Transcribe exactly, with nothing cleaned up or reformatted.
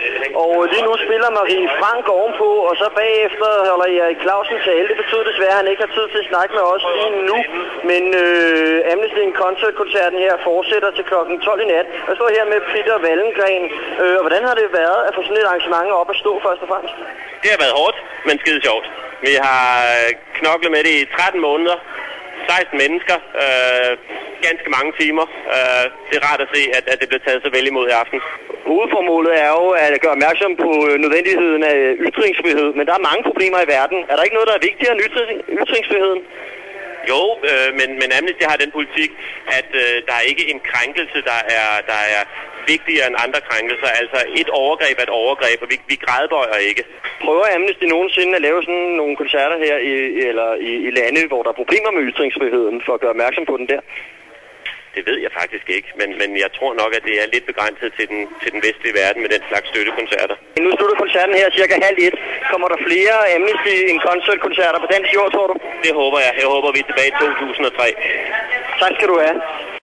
Og lige nu spiller Marie Frank ovenpå, og så bagefter holder Erik Clausen tale. Det betyder desværre, at han ikke har tid til at snakke med os lige nu. Men øh, Amnesty in Concert-koncerten her fortsætter til klokken tolv i nat. Jeg står her med Peter Wallengren. Øh, og hvordan har det været at få sådan et arrangement op at stå først og fremmest? Det har været hårdt, men skide sjovt. Vi har knoklet med det i tretten måneder. seksten mennesker, øh, ganske mange timer. Øh, det er rart at se, at, at det bliver taget så vel imod i aften. Hovedformålet er jo at gøre opmærksom på nødvendigheden af ytringsfrihed, men der er mange problemer i verden. Er der ikke noget, der er vigtigere end ytring, ytringsfriheden? Jo, øh, men, men Amnesty har den politik, at øh, der er ikke en krænkelse, der er, der er vigtigere end andre krænkelser. Altså et overgreb er et overgreb, og vi, vi grædbøjer ikke. Prøver Amnesty nogensinde at lave sådan nogle koncerter her i, eller i, i lande, hvor der er problemer med ytringsfriheden, for at gøre opmærksom på den der? Det ved jeg faktisk ikke, men, men jeg tror nok, at det er lidt begrænset til den, til den vestlige verden med den slags støttekoncerter. Nu slutter koncerten her cirka halv et. Kommer der flere Amnesty in Concert-koncerter på dansk jord, tror du? Det håber jeg. Jeg håber, vi er tilbage i to tusind og tre. Tak skal du have.